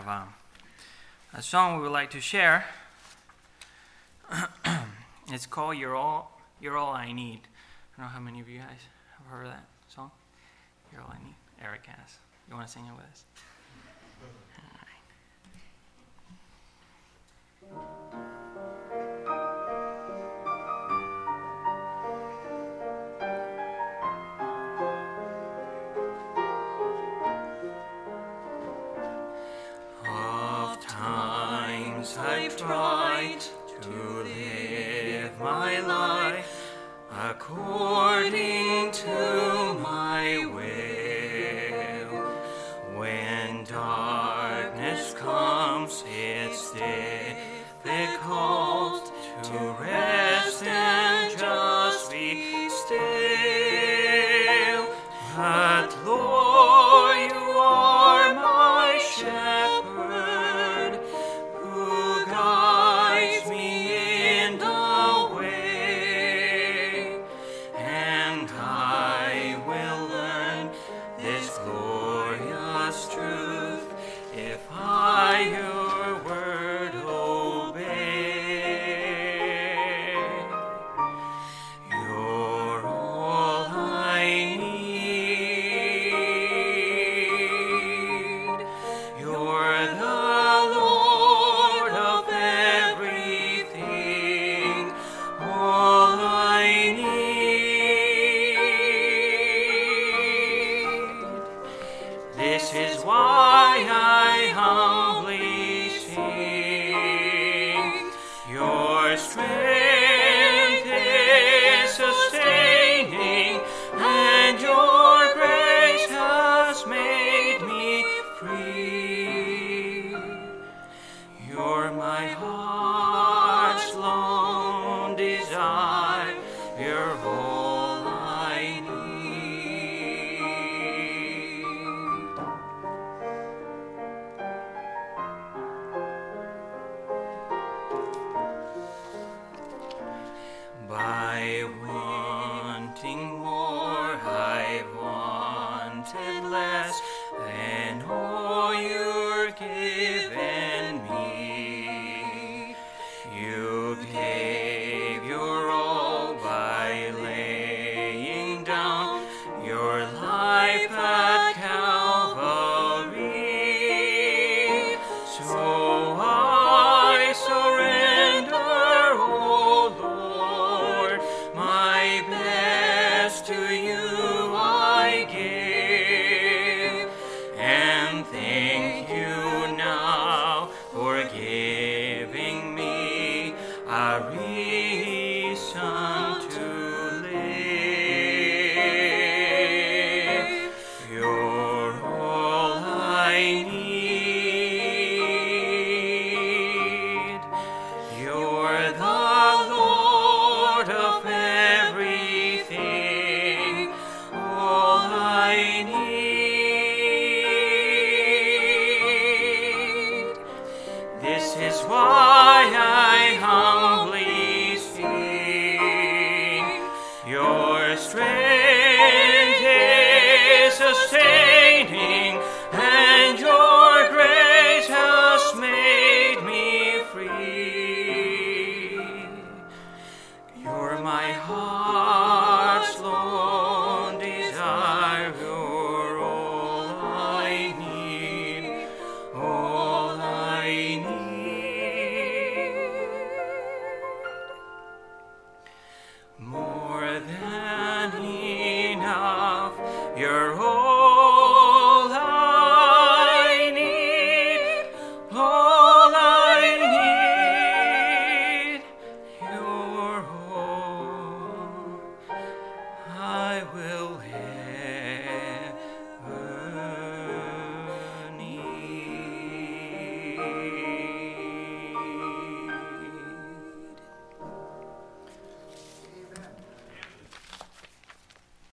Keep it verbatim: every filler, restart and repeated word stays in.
have um, a song we would like to share. It's called "You're All You're All I Need." I don't know how many of you guys have heard of that song. You're all I need. Eric has. You want to sing it with us? I've tried to live my life according to my will. When darkness comes, it's difficult to rest and just be still. But Lord, you are my shepherd, who guides me in the way, and I will learn this glorious truth if I your word obey. You're all I need. You're the This is why I humbly sing. Your strength is sustaining, and your grace has made me free. You're my heart's lone desire. You're all I need. By wanting more, I've wanted less than all you're given me. You gave your all by laying down your life at Calvary. So I surrender, oh Lord, my best to you I give, and thank you now for giving me a reason to live. You're all I need. You're the Lord of everything, all I need. This is why I humbly sing. Your strength is sustaining, and your grace has made me free. You're my heart's lone desire. You're all I need, all I need. More than enough, you're